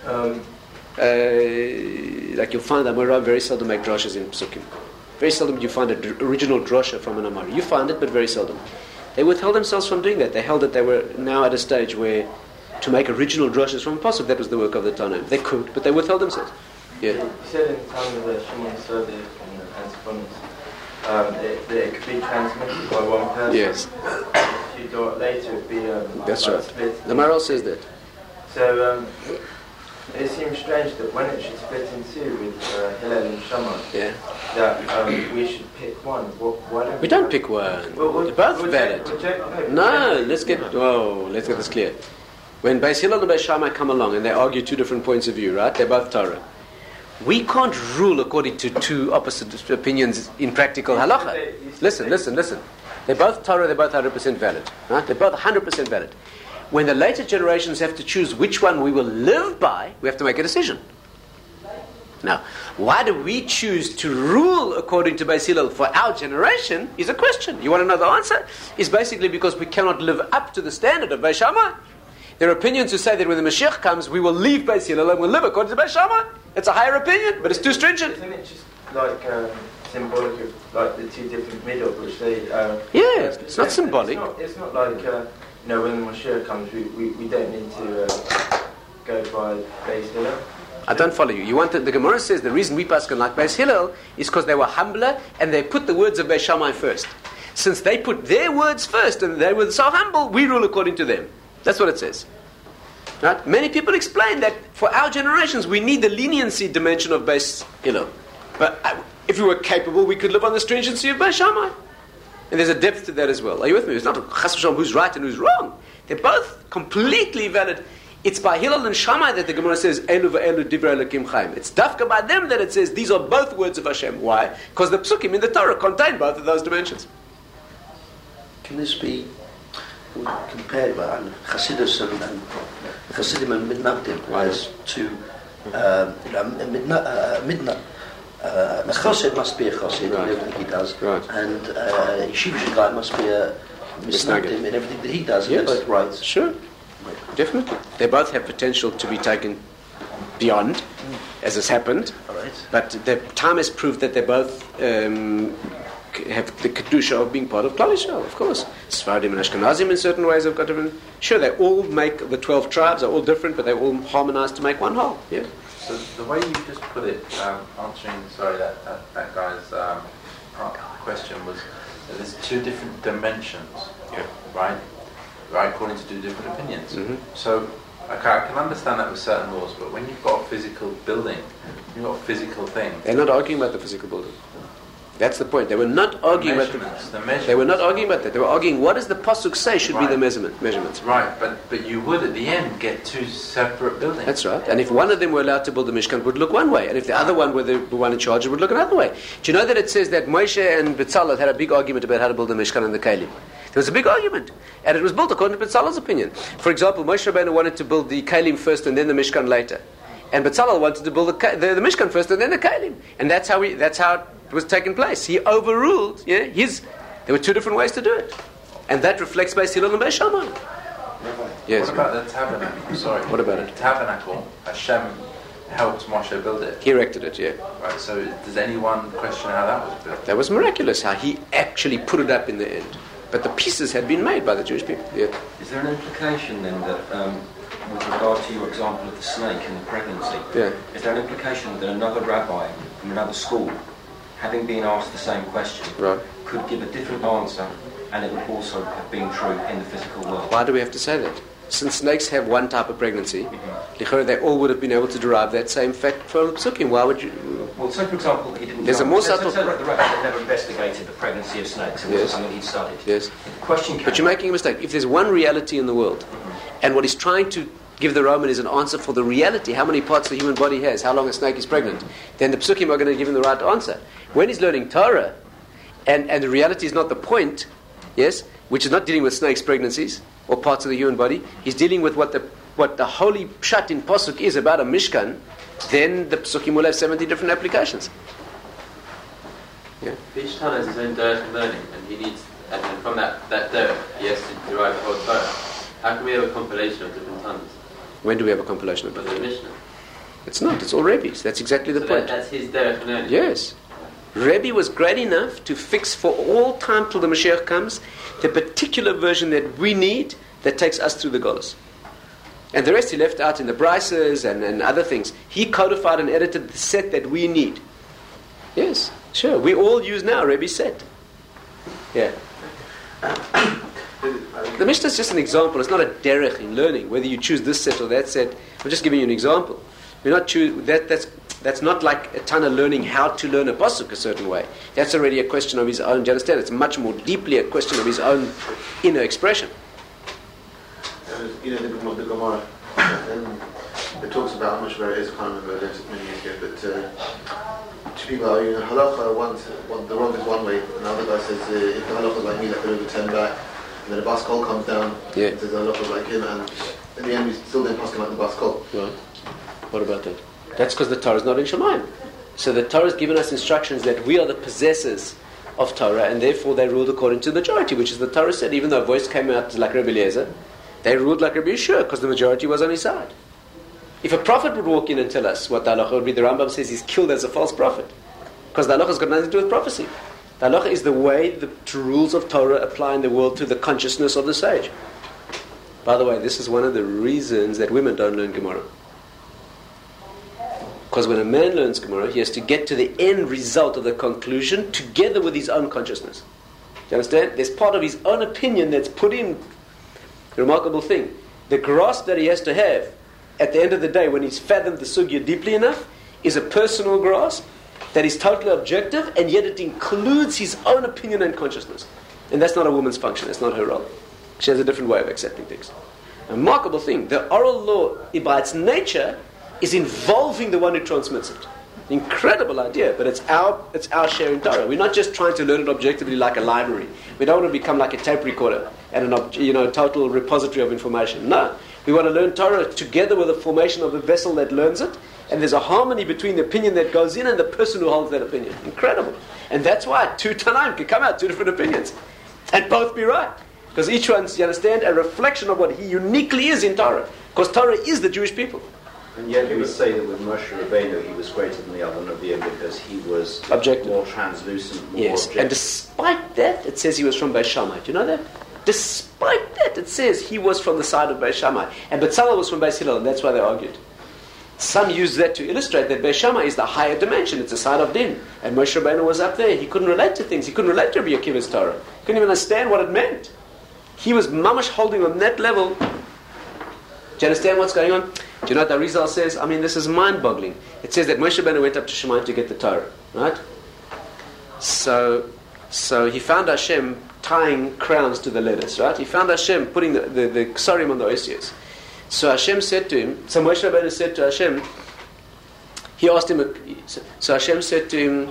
Like you'll find Amora very seldom make droshes in psukim. Very seldom do you find an original drosha from an Amora. You find it, but very seldom. They withheld themselves from doing that. They held that they were now at a stage where to make original droshes from a pasuk, that was the work of the Tana. They could, but they withheld themselves. Yeah. You said in the time of the Shimon Sodi and the Antiphonus, that it could be transmitted by one person. Yes. If you do it later, it'd be that's like right. split. The Maharal says that. So It seems strange that when it should split in two with Hillel and Shammai, Yeah. that we should pick one. Why don't We don't pick one. They're both valid. No, let's get this clear. When Beis Hillel and Beis Shammai come along and they argue two different points of view, right? They're both Torah. We can't rule according to two opposite opinions in practical halacha. Listen. They're both Torah, they're both 100% valid. Right? They're both 100% valid. When the later generations have to choose which one we will live by, we have to make a decision. Now, why do we choose to rule according to Beis Hillel for our generation is a question. You want to know the answer? It's basically because we cannot live up to the standard of Beis Shammai. There are opinions who say that when the Mashiach comes, we will leave Beis Hillel and we'll live according to Beis Shammai. It's a higher opinion, but it's too stringent. Isn't it just like symbolic of like the two different middle, which they... it's not symbolic. It's not like, when the Mashiach comes, we don't need to go by Beis Hillel. I don't follow you. You want the Gemara says the reason we paskin like Beis Hillel is because they were humbler and they put the words of Beis Shammai first. Since they put their words first and they were so humble, we rule according to them. That's what it says. Right? Many people explain that for our generations we need the leniency dimension of Beis Hillel. But if we were capable, we could live on the stringency of Beis Shammai. And there's a depth to that as well. Are you with me? It's not chas v'shalom who's right and who's wrong. They're both completely valid. It's by Hillel and Shammai that the Gemara says, Elu v'elu divrei Elokim chaim. It's dafka by them that it says, these are both words of Hashem. Why? Because the psukim in the Torah contain both of those dimensions. Can this be compared by Chassidus and Chassidim and Mitnagdim as to a Chassid must be a Chassid in everything he does, and Yeshiva Shagai must be a Mitnagdim in everything that he does, and they're both right. Sure. Definitely. They both have potential to be taken beyond, as has happened. Right. But the time has proved that they both have the kedusha of being part of Klal Yisrael, of course. Sfaradim and Ashkenazim in certain ways have got different... Sure, they all make... The 12 tribes are all different, but they all harmonize to make one whole. Yeah. So the way you just put it, answering, that guy's question was that there's two different dimensions, right, according to two different opinions. Mm-hmm. So, okay, I can understand that with certain laws, but when you've got a physical building, you've got a physical thing. They're not arguing about the physical building. That's the point. They were not arguing about the They were not arguing about that. They were arguing what does the pasuk say should be the measurements. Right, but you would at the end get two separate buildings. That's right. And if one of them were allowed to build the Mishkan, it would look one way, and if the other one were the one in charge, it would look another way. Do you know that it says that Moshe and Betzalel had a big argument about how to build the Mishkan and the Kalim? There was a big argument, and it was built according to Betzalel's opinion. For example, Moshe Rabbeinu wanted to build the Kalim first and then the Mishkan later, and Betzalel wanted to build the Mishkan first and then the Kalim, and that's how it was taking place. He overruled. There were two different ways to do it, and that reflects Beis Hillel and Beis Shammai. Yes. What about the tabernacle? Sorry. What about it? The tabernacle. Hashem helped Moshe build it. He erected it. Yeah. Right. So does anyone question how that was built? That was miraculous. How he actually put it up in the end. But the pieces had been made by the Jewish people. Yeah. Is there an implication then that, with regard to your example of the snake and the pregnancy, is there an implication that another rabbi from another school, having been asked the same question, could give a different answer, and it would also have been true in the physical world? Why do we have to say that? Since snakes have one type of pregnancy, they all would have been able to derive that same fact from Psukim. Why would you... Well, say for example he didn't... There's a more subtle... Say the rabbi had never investigated the pregnancy of snakes. It wasn't something he'd studied. Yes. The question but you're making a mistake. If there's one reality in the world, and what he's trying to give the Roman is an answer for the reality, how many parts the human body has, how long a snake is pregnant, then the Psukim are going to give him the right answer. When he's learning Torah, and the reality is not the point, which is not dealing with snakes' pregnancies or parts of the human body, he's dealing with what the holy pshat in Pasuk is about a Mishkan, then the Psukim will have 70 different applications. Each Tana has his own derech of learning, and he needs, and from that derech, he has to derive the whole Torah. How can we have a compilation of different Tanas? When do we have a compilation of different Tanas? The Mishnah. It's not. It's all Rebbe's. That's exactly the point. That's his derech of learning. Yes. Rebbe was great enough to fix for all time till the Mashiach comes the particular version that we need that takes us through the Golos. And the rest he left out in the Brises and other things. He codified and edited the set that we need. Yes, sure. We all use now Rebbe's set. Yeah. The Mishnah is just an example. It's not a derech in learning, whether you choose this set or that set. I'm just giving you an example. We're not that's not like a ton of learning how to learn a pasuk a certain way. That's already a question of his own. Do you understand? It's much more deeply a question of his own inner expression. The Gemara, it talks about how much better it is. I can't remember, I learned it many years ago, but two people are arguing. Halacha, the road is one way, and the other guy says if the halacha is like me, I could overturn back. And then the bas kol comes down, and says the halacha is like him, and in the end we still didn't pass him like the bas kol. Right. What about that? That's because the Torah is not in Shemayim. So the Torah has given us instructions that we are the possessors of Torah, and therefore they ruled according to the majority, which is the Torah said. Even though a voice came out like Rabbi Eliezer, they ruled like Rabbi Yeshua because the majority was on his side. If a prophet would walk in and tell us what the halacha would be, the Rambam says he's killed as a false prophet, because the halacha has got nothing to do with prophecy. The halacha is the way the rules of Torah apply in the world to the consciousness of the sage. By the way, this is one of the reasons that women don't learn Gemara. Because when a man learns Gemara, he has to get to the end result of the conclusion together with his own consciousness. Do you understand? There's part of his own opinion that's put in. The remarkable thing, the grasp that he has to have at the end of the day when he's fathomed the sugya deeply enough is a personal grasp that is totally objective, and yet it includes his own opinion and consciousness. And that's not a woman's function, that's not her role. She has a different way of accepting things. A remarkable thing, the oral law by its nature is involving the one who transmits it. Incredible idea, but it's our share in Torah. We're not just trying to learn it objectively like a library. We don't want to become like a tape recorder and a total repository of information. No, we want to learn Torah together with the formation of the vessel that learns it, and there's a harmony between the opinion that goes in and the person who holds that opinion. Incredible. And that's why two Tanaim can come out two different opinions and both be right. Because each one's, you understand, a reflection of what he uniquely is in Torah. Because Torah is the Jewish people. And yet we say that with Moshe Rabbeinu he was greater than the other Nevi'im because he was objective, more translucent, more objective. And despite that, it says he was from Beis Shammai. Do you know that? Despite that, it says he was from the side of Beis Shammai. And Betzalel was from Beis Hillel, and that's why they argued. Some use that to illustrate that Beis Shammai is the higher dimension. It's the side of Din. And Moshe Rabbeinu was up there. He couldn't relate to things. He couldn't relate to Rabbi Akiva's Torah. He couldn't even understand what it meant. He was mamash holding on that level. Do you understand what's going on? Do you know what the Arizal says? I mean, this is mind-boggling. It says that Moshe Rabbeinu went up to Shemayim to get the Torah, right? So he found Hashem tying crowns to the letters, right? He found Hashem putting the ksarim on the osios. So Hashem said to him, so Moshe Rabbeinu said to Hashem, he asked him, so Hashem said to him,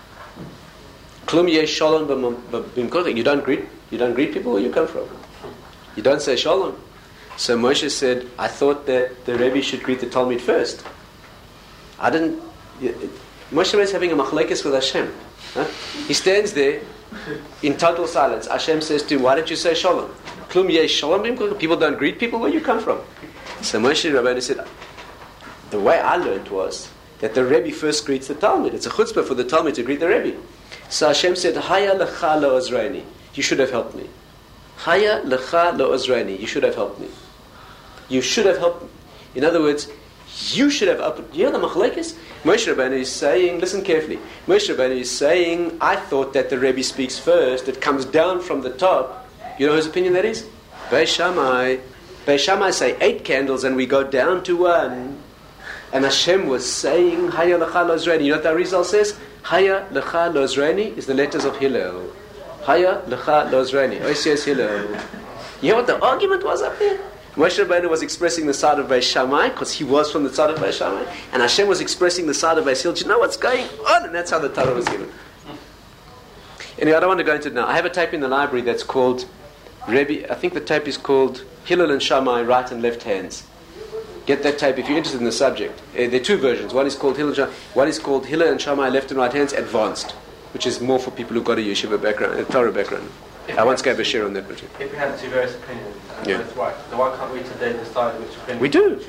Klum yesh shalom b'mkochik. You don't greet people where you come from. You don't say shalom. So Moshe said, I thought that the Rebbe should greet the Talmud first. I didn't. Moshe is having a machlekes with Hashem. Huh? He stands there in total silence. Hashem says to him, why don't you say shalom? Klum yesh shalom b'mkochik. People don't greet people where you come from. So Moshe Rabbeinu said, the way I learned was that the Rebbe first greets the Talmud. It's a chutzpah for the Talmud to greet the Rebbe. So Hashem said, Haya lecha lo ozreini. You should have helped me. Haya lecha lo ozreini. You should have helped me. You should have helped me. In other words, you should have opened. You hear the machlekes? Moshe Rabbeinu is saying, listen carefully. Moshe Rabbeinu is saying, I thought that the Rebbe speaks first. It comes down from the top. You know whose opinion that is? Beis Shammai. Beis Shammai say 8 candles and we go down to 1. And Hashem was saying, Haya lecha lo ozreini. You know what the Arizal says? Haya lecha lo ozreini is the letters of Hillel. Haya lecha lo ozreini. Osios Hillel. You hear what the argument was up there? Moshe Rabbeinu was expressing the side of Beis Shammai because he was from the side of Beis Shammai, and Hashem was expressing the side of Beis Hillel. Do you know what's going on? And that's how the Torah was given. Anyway, I don't want to go into it now. I have a tape in the library that's called Rebbe. I think the tape is called Hillel and Shammai, right and left hands. Get that tape if you're interested in the subject. There are 2 versions. One is called Hillel and Shammai, left and right hands, advanced, which is more for people who've got a yeshiva background, a Torah background. I once gave a share on that project. If we had 2 various opinions, that's right. So why can't we today decide which opinion? We do.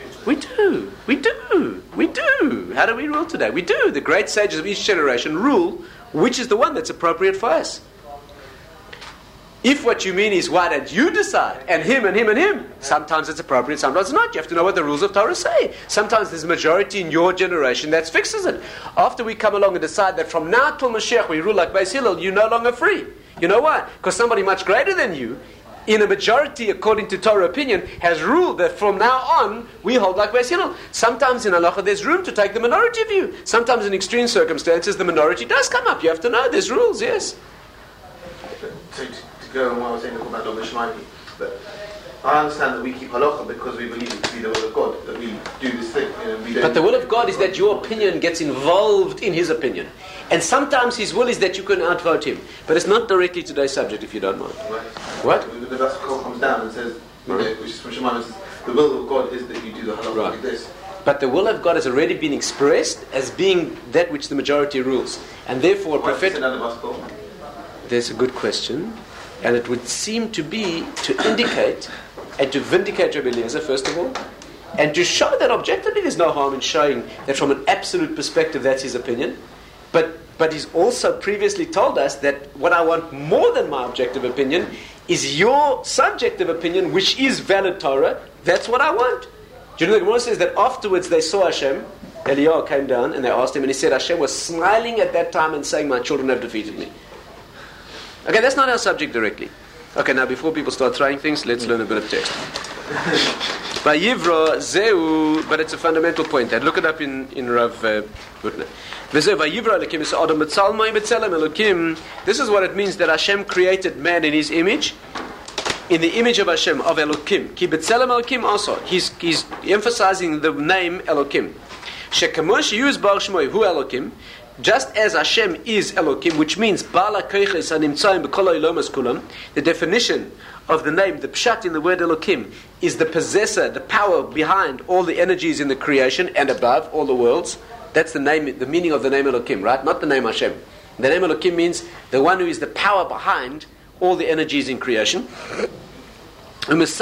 How do we rule today? We do. The great sages of each generation rule which is the one that's appropriate for us. If what you mean is why don't you decide, and him and him and him, sometimes it's appropriate, sometimes it's not. You have to know what the rules of Torah say. Sometimes there's a majority in your generation that fixes it. After we come along and decide that from now till Mashiach we rule like Beis Hillel, you're no longer free. You know why? Because somebody much greater than you in a majority, according to Torah opinion, has ruled that from now on, we hold like Beis Hillel. Sometimes in halacha, there's room to take the minority view. Sometimes in extreme circumstances, the minority does come up. You have to know, there's rules, yes. To go on what I was saying about Dov Shmaimi, but I understand that we keep halacha because we believe it to be the will of God, that we do this thing. We don't. But the will of God is that your opinion gets involved in His opinion. And sometimes His will is that you can outvote Him. But it's not directly today's subject, if you don't mind. Right. What? The verse comes down and says, which is from Shemaim, says, the will of God is that you do the halacha like this. But the will of God has already been expressed as being that which the majority rules. And therefore, prophetic... There's a good question. And it would seem to be to indicate and to vindicate Rabbi Eliezer, first of all, and to show that objectively there's no harm in showing that from an absolute perspective that's his opinion. But he's also previously told us that what I want more than my objective opinion is your subjective opinion, which is valid Torah. That's what I want. Do you know the Gemara says that afterwards they saw Hashem, Eliyahu came down and they asked him, and he said Hashem was smiling at that time and saying, my children have defeated me. Okay, that's not our subject directly. Okay, now before people start trying things, let's learn a bit of text. Vayivra zeu, but it's a fundamental point. And look it up in Rav Hutner. Vayivra Elokim is Adam b'tzalmai b'tzelem Elokim. This is what it means that Hashem created man in His image, in the image of Hashem, of Elokim. Ki b'tzelem Elokim also. He's emphasizing the name Elokim. Shekamosh yuz bar shmoi hu Elokim. Just as Hashem is Elokim, which means Bala Koiches Animtzayim B'Kol Ha'olomas Kulam, the definition of the name, the pshat in the word Elokim, is the possessor, the power behind all the energies in the creation and above all the worlds. That's the name, the meaning of the name Elokim, right? Not the name Hashem. The name Elokim means the one who is the power behind all the energies in creation. Just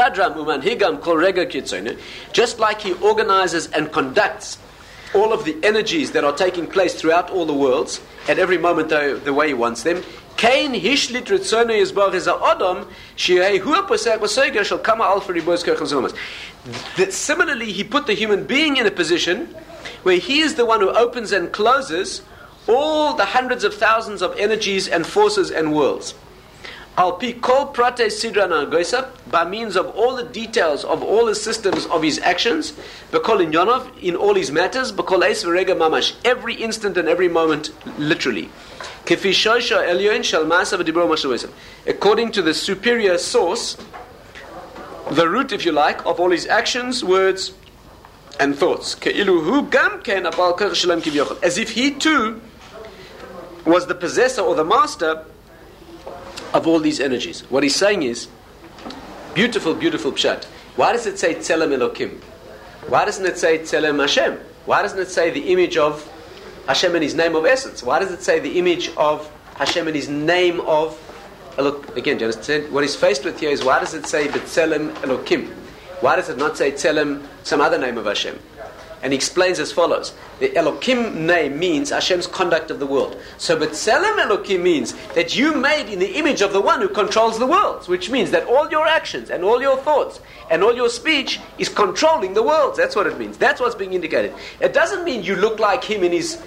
like He organizes and conducts all of the energies that are taking place throughout all the worlds, at every moment the way He wants them. Kain hishlit ritzono yizbach ez ha'adam she'ei hu ha'posech v'soiger shel kama alfa riboz koach ha'zulamas. Similarly, He put the human being in a position where he is the one who opens and closes all the hundreds of thousands of energies and forces and worlds. Al pi kol prate sidra na'goisa, by means of all the details of all the systems of His actions, b'kol inyonov, in all His matters, b'kol eis v'rega mamash, every instant and every moment, literally. Kefi shosha elyon shel ma'asav v'dibro mashavosav, according to the superior source, the root, if you like, of all His actions, words, and thoughts. Ke'ilu hu gam ken abal koach shalem kivyochel, as if He too was the possessor or the master of all these energies. What he's saying is, beautiful, beautiful pshat. Why does it say Tzelem Elokim? Why doesn't it say Tzelem Hashem? Why doesn't it say the image of Hashem and His name of essence? Why does it say the image of Hashem and His name of Elokim? Again, do you understand? What he's faced with here is, why does it say Tzelem Elokim? Why does it not say Tzelem, some other name of Hashem? And he explains as follows. The Elokim name means Hashem's conduct of the world. So B'Tselem Elokim means that you made in the image of the one who controls the worlds, which means that all your actions and all your thoughts and all your speech is controlling the worlds. That's what it means. That's what's being indicated. It doesn't mean you look like Him in his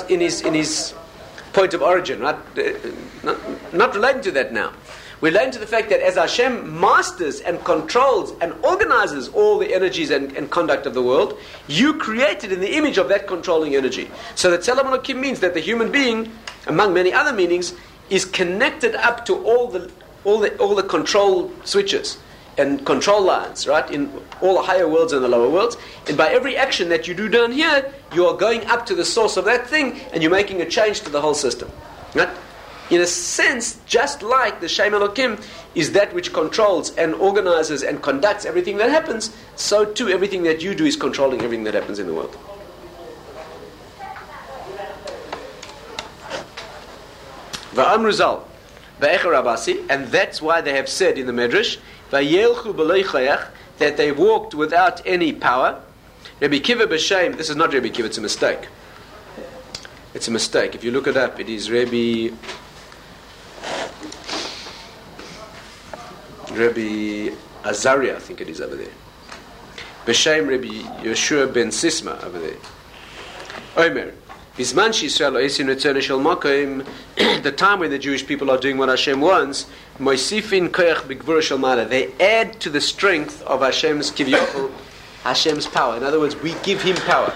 point of origin, right? Not relating to that now. We're relating to the fact that as Hashem masters and controls and organizes all the energies and conduct of the world, you created in the image of that controlling energy. So the Tzelem Elokim means that the human being, among many other meanings, is connected up to all the control switches and control lines, right, in all the higher worlds and the lower worlds. And by every action that you do down here, you are going up to the source of that thing, and you're making a change to the whole system, right? In a sense, just like the Shem Elokim is that which controls and organizes and conducts everything that happens, so too everything that you do is controlling everything that happens in the world. Va'amru zal, va'echer Rabasi, and that's why they have said in the Medrash, va'yelchu b'loi chayach, that they walked without any power. Rabbi Kiva b'shem, this is not Rabbi Kiva, it's a mistake. It's a mistake. If you look it up, it is Rabbi Azariah, I think it is over there. B'shem Rabbi Yeshua ben Sisma over there. Omer, The time when the Jewish people are doing what Hashem wants, they add to the strength of Hashem's kivyochel, Hashem's power. In other words, we give Him power.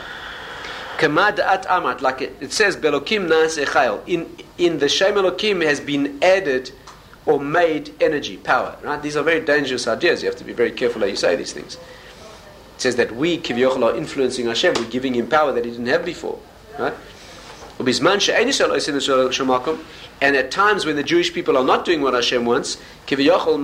Like it says, Belokim nas echayel. In the Shem Elokim has been added or made energy, power. Right? These are very dangerous ideas. You have to be very careful how you say these things. It says that we, kivyochel, are influencing Hashem. We're giving Him power that He didn't have before. Right? And at times when the Jewish people are not doing what Hashem wants, we weaken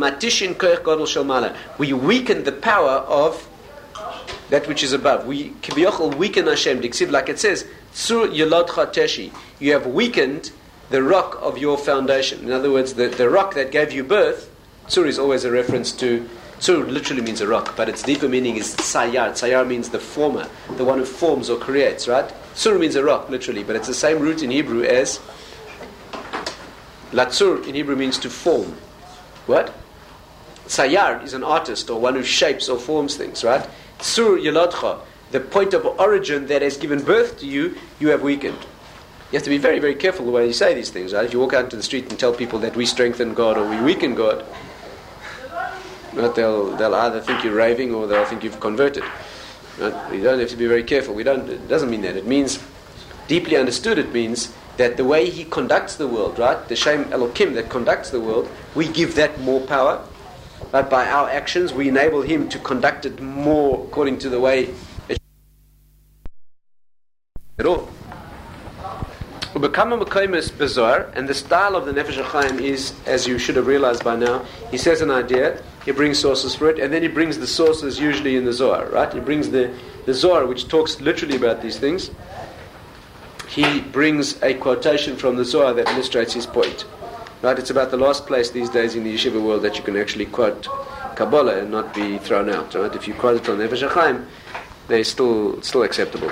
the power of that which is above. We weaken Hashem. Like it says, you have weakened the rock of your foundation. In other words, the rock that gave you birth. Tzur is always a reference to, Tzur literally means a rock, but its deeper meaning is Tsayar. Tsayar means the former, the one who forms or creates, right? Tzur means a rock, literally, but it's the same root in Hebrew as Latzur in Hebrew means to form. What? Tsayar is an artist or one who shapes or forms things, right? Tzur Yelodcha, the point of origin that has given birth to you, you have weakened. You have to be very, very careful the way you say these things, right? If you walk out into the street and tell people that we strengthen God or we weaken God, right, they'll either think you're raving or they'll think you've converted. Right? You don't have to be very careful. It doesn't mean that. It means, deeply understood, it means that the way He conducts the world, right? The Shem Elokim that conducts the world, we give that more power. Right? By our actions, we enable Him to conduct it more according to the way it at all. And the style of the Nefesh HaChaim is, as you should have realized by now, he says an idea, he brings sources for it, and then he brings the sources usually in the Zohar, right? He brings the Zohar, which talks literally about these things. He brings a quotation from the Zohar that illustrates his point. Right? It's about the last place these days in the yeshiva world that you can actually quote Kabbalah and not be thrown out. Right? If you quote it from Nefesh HaChaim, they're still acceptable.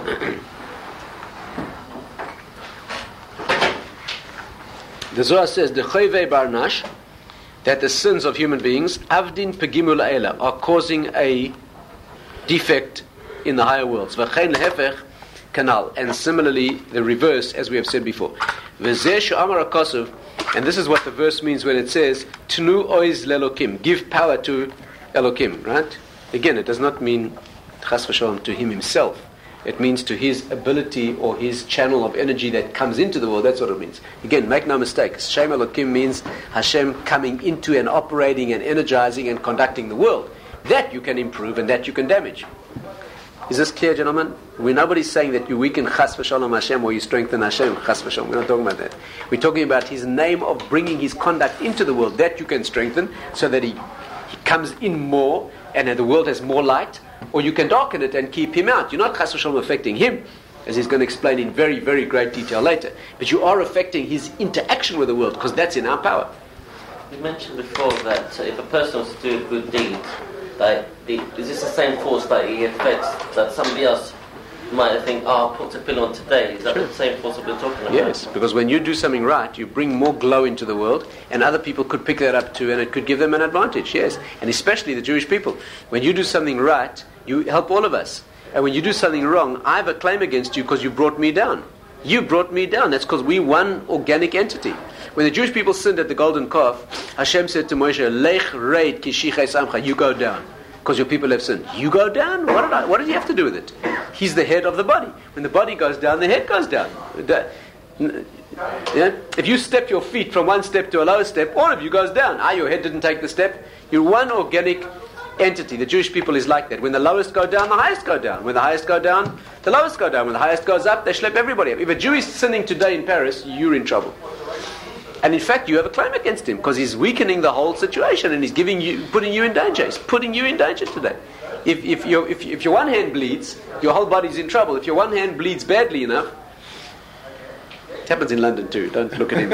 The Zohar says, the Choyvei Barnash, that the sins of human beings, Avdin Pegimul Eila, are causing a defect in the higher worlds. V'chein lehefech kanal. And similarly, the reverse, as we have said before. V'zeh she'amar HaKosov, and this is what the verse means when it says, Tnu oiz lelokim, give power to Elokim, right? Again, it does not mean, chas v'shalom, to Him Himself. It means to His ability or His channel of energy that comes into the world. That's what it means. Again, make no mistake. Shem Elokim means Hashem coming into and operating and energizing and conducting the world. That you can improve and that you can damage. Is this clear, gentlemen? Nobody's saying that you weaken Chas v'Shalom Hashem or you strengthen Hashem. Chas v'Shalom. We're not talking about that. We're talking about His name of bringing His conduct into the world. That you can strengthen so that He comes in more and the world has more light. Or you can darken it and keep Him out. You're not Chas v'Shalom affecting Him, as he's going to explain in very, very great detail later. But you are affecting His interaction with the world, because that's in our power. You mentioned before that if a person wants to do a good deed, is this the same force that he affects that somebody else might think, I'll put a pill on today? Is that the same force that we're talking about? Yes, because when you do something right, you bring more glow into the world, and other people could pick that up too, and it could give them an advantage, yes. And especially the Jewish people. When you do something right, you help all of us. And when you do something wrong, I have a claim against you because you brought me down. You brought me down. That's because we're one organic entity. When the Jewish people sinned at the golden calf, Hashem said to Moshe, Lech reid ki shichei samcha, you go down. Because your people have sinned. You go down? What did he have to do with it? He's the head of the body. When the body goes down, the head goes down. Yeah? If you step your feet from one step to a lower step, all of you goes down. Your head didn't take the step. You're one organic entity. The Jewish people is like that. When the lowest go down, the highest go down. When the highest go down, the lowest go down. When the highest goes up, they schlep everybody up. If a Jew is sinning today in Paris, you're in trouble. And in fact, you have a claim against him because he's weakening the whole situation and he's putting you in danger. He's putting you in danger today. If your one hand bleeds, your whole body's in trouble. If your one hand bleeds badly enough, it happens in London too. Don't look at him.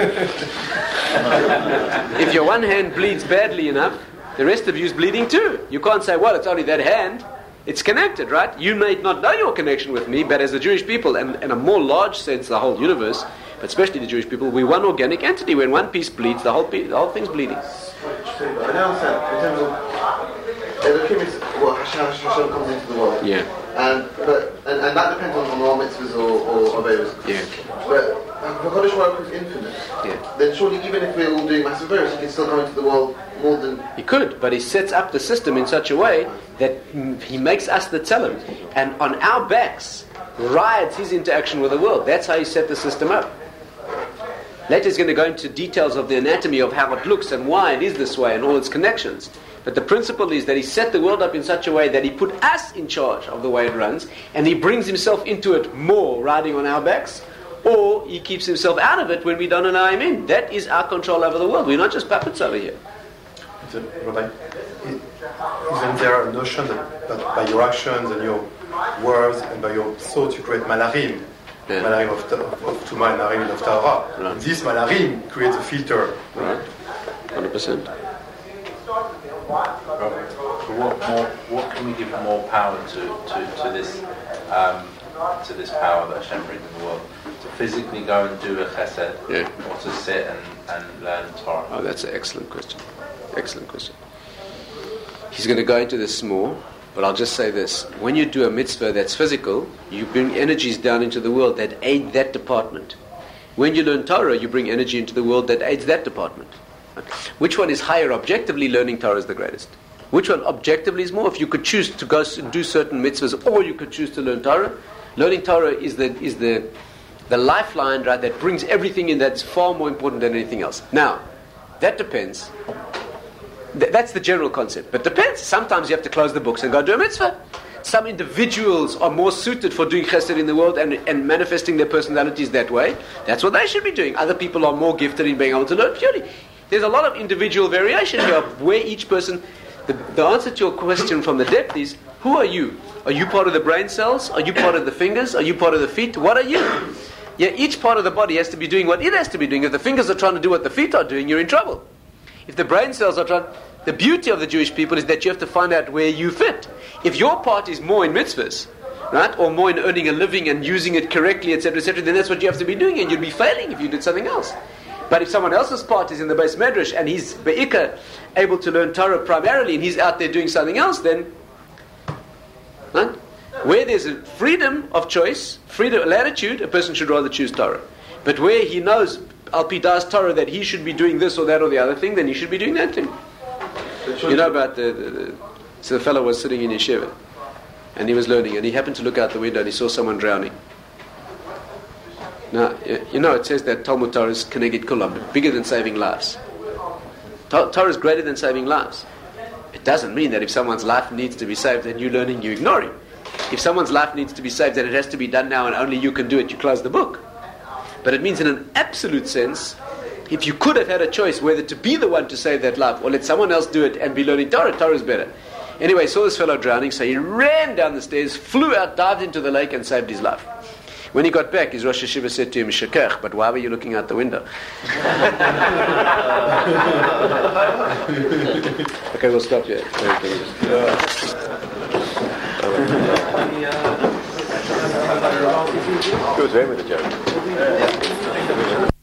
If your one hand bleeds badly enough, the rest of you is bleeding too. You can't say, well, it's only that hand. It's connected, right? You may not know your connection with me, but as the Jewish people, and in a more large sense, the whole universe, but especially the Jewish people, we're one organic entity. When one piece bleeds, the whole thing's bleeding. I know that in terms of Elohim is how Hashem comes into the world. Yeah. And that depends on our mitzvahs or averos. Yeah. But HaKadosh Baruch Hu is infinite. Yeah. Then surely even if we're all doing massive averos, he can still come into the world more than... He could, but he sets up the system in such a way that he makes us the tzelem. And on our backs rides his interaction with the world. That's how he set the system up. Later he's going to go into details of the anatomy of how it looks and why it is this way and all its connections. But the principle is that he set the world up in such a way that he put us in charge of the way it runs, and he brings himself into it more riding on our backs, or he keeps himself out of it when we don't allow him in. That is our control over the world. We're not just puppets over here. Rabbi, isn't there a notion that by your actions and your words and by your thoughts you create malarim? Yeah. Malarim of Tumah and malarim of Tahara. Right. This malarim creates a filter. Right. 100%. What can we give more power to this power that Hashem brings in the world? To physically go and do a chesed, or to sit and learn Torah? Oh, that's an excellent question. Excellent question. He's going to go into this more, but I'll just say this. When you do a mitzvah that's physical, you bring energies down into the world that aid that department. When you learn Torah, you bring energy into the world that aids that department. Which one is higher objectively? Learning Torah is the greatest. Which one objectively is more? If you could choose to go and do certain mitzvahs, or you could choose to learn Torah, learning Torah is the lifeline, right, that brings everything in that's far more important than anything else. Now, that depends. That's the general concept. But depends. Sometimes you have to close the books and go do a mitzvah. Some individuals are more suited for doing chesed in the world and manifesting their personalities that way. That's what they should be doing. Other people are more gifted in being able to learn purely. There's a lot of individual variation here of where each person... The answer to your question from the depth is, who are you? Are you part of the brain cells? Are you part of the fingers? Are you part of the feet? What are you? Yeah, each part of the body has to be doing what it has to be doing. If the fingers are trying to do what the feet are doing, you're in trouble. If the brain cells are trying... The beauty of the Jewish people is that you have to find out where you fit. If your part is more in mitzvahs, right, or more in earning a living and using it correctly, etc., then that's what you have to be doing, and you'd be failing if you did something else. But if someone else's part is in the base medrash and he's be'ikah, able to learn Torah primarily, and he's out there doing something else, then, right? Where there's a freedom of choice, freedom, latitude, a person should rather choose Torah. But where he knows Al Pi Das Torah that he should be doing this or that or the other thing, then he should be doing that thing. You know about so the fellow was sitting in yeshiva and he was learning, and he happened to look out the window and he saw someone drowning. Now, you know, it says that Talmud Torah is Keneged Kulam, bigger than saving lives. Torah is greater than saving lives. It doesn't mean that if someone's life needs to be saved and you're learning, you ignore him. If someone's life needs to be saved and it has to be done now and only you can do it, you close the book. But it means in an absolute sense, if you could have had a choice whether to be the one to save that life or let someone else do it and be learning Torah, Torah is better. Anyway, he saw this fellow drowning, so he ran down the stairs, flew out, dived into the lake and saved his life. When he got back, his Rosh Hashiva said to him, Shekech, but why were you looking out the window? Okay, we'll stop here. Good, with the joke.